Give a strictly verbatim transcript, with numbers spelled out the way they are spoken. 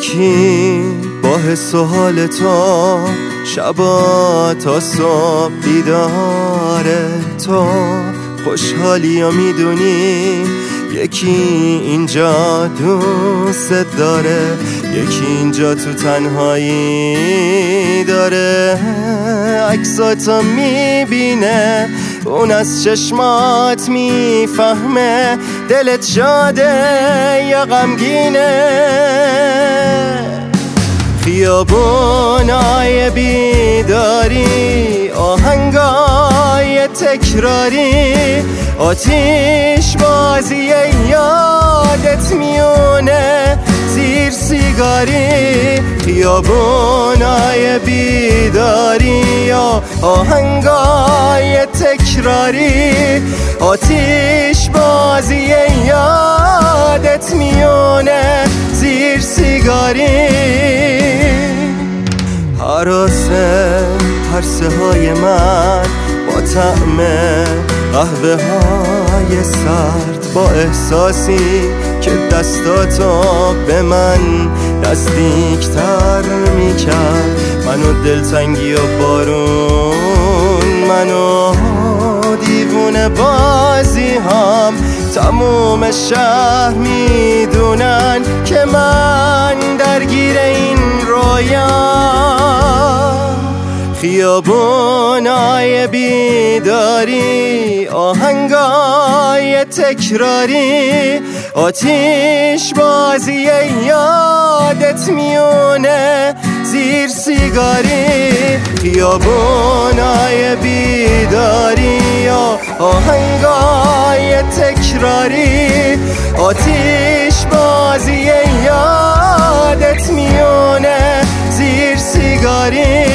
یکی با حس و حال تو شبا تا صبح بیداره، تو خوشحالی و میدونی یکی اینجا دوست داره، یکی اینجا تو تنهایی داره. عکساتو میبینه، اون از چشمات میفهمه دلت شاده یا غمگینه. خیابونای بیداری، آهنگای تکراری، آتیش بازی یادت میونه زیر سیگاری. خیابونای بیداری، آهنگای تکراری، آتیش بازی یادت میونه زیر سیگاری. حراسه پرسه های من با طعم قهوه های سرد، با احساسی که دستاتو به من نزدیکتر میکرد. منو دلتنگی و بارون، منو دیوونه بازی هم، تموم شهر میدونن که من درگیر این رویام. خیابونای بیداری، آهنگای تکراری، آتیش بازی یادت میونه زیر سیگاری. خیابونای بیداری، آهنگای تکراری، آتیش بازی یادت میونه زیر سیگاری.